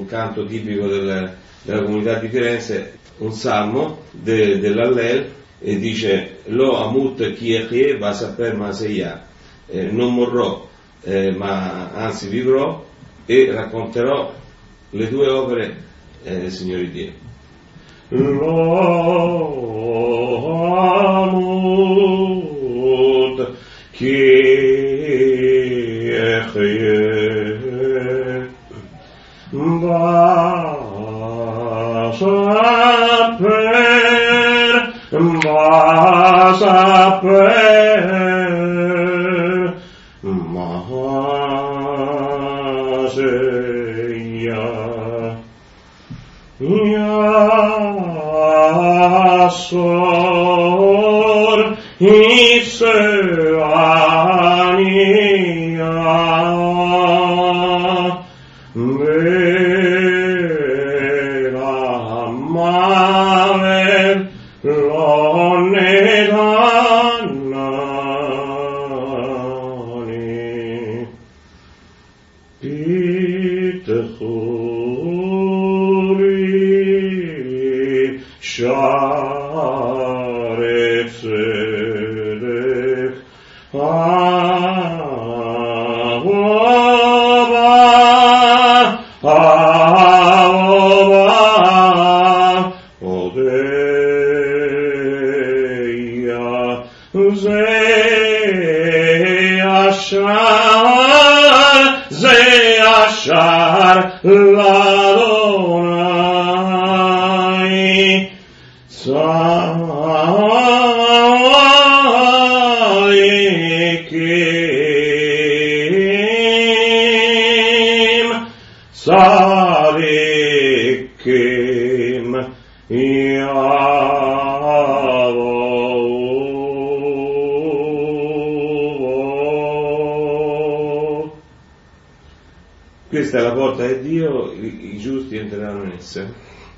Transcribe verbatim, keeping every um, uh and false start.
canto tipico del, della comunità di Firenze, un salmo de, dell'Allel, e dice: Lo amut Kyrie va saper maseia, eh, non morrò, eh, ma anzi vivrò e racconterò le tue opere, eh, Signore Dio. Lo amut Kyrie va saper, va saper maseia, Iasor Iseania vera maver lonedannani pitchuri share tzedek avoba avoba odeia ze ashar ze ashar ladonai Salikim, Salikim, Yahweh. Questa è la porta di Dio, i, i giusti entreranno in essa.